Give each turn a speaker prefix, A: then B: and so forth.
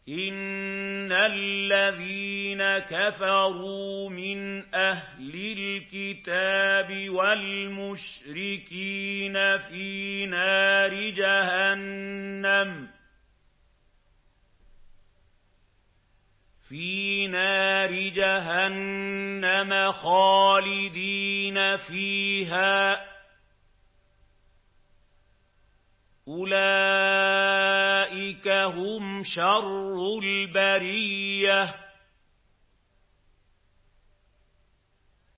A: إِنَّ الَّذِينَ كَفَرُوا مِنْ أَهْلِ الْكِتَابِ وَالْمُشْرِكِينَ فِي نَارِ جَهَنَّمَ خَالِدِينَ فِيهَا أُولَٰئِكَ هُمْ شَرُّ الْبَرِيَّةِ